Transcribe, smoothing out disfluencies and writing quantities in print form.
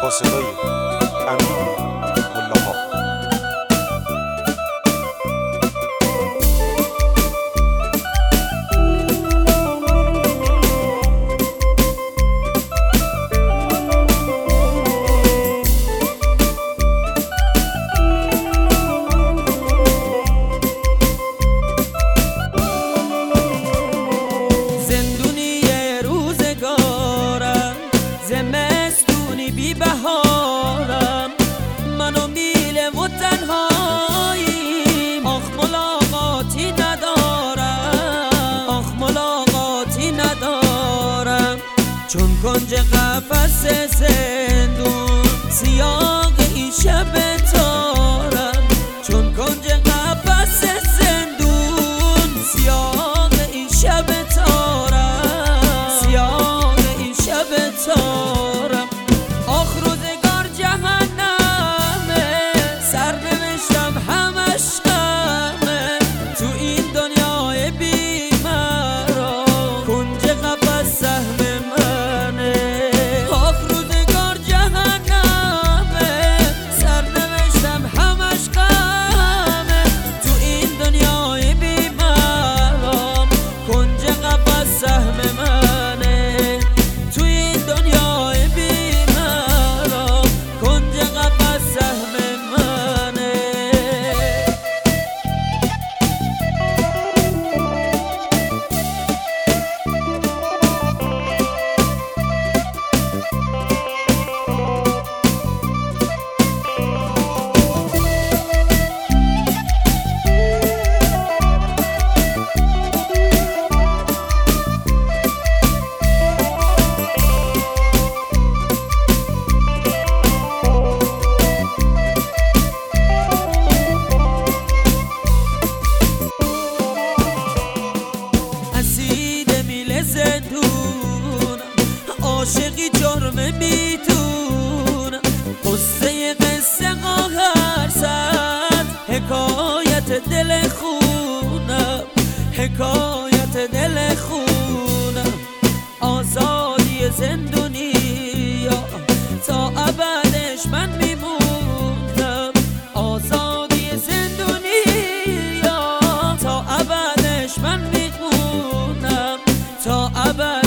با صدای امین ملاها. بی بهارم من و میله و تنهاییم، آخ ملاقاتی ندارم، آخ ملاقاتی ندارم، چون کنج قفس زندون سیاق این شب تارم، چون کنج قفس زندون سیاق این شب تارم، سیاق این شب تارم. روزگار جهنمه، سرنوشتم همش غمه، تو این دنیای بی‌مرام کنج قفس سهم منه. آخ روزگار جهنمه، سرنوشتم همش غمه، تو این دنیای بی‌مرام کنج قفس سهم منه، تو این دنیای عاشقی جرم میتونم، قصه قاهر سد، حکایت دل خونم، حکایت دل خونم، آزادی زندونیا تا ابدش من میمونم، آزادی زندونیا تا ابدش من میمونم، تا ابد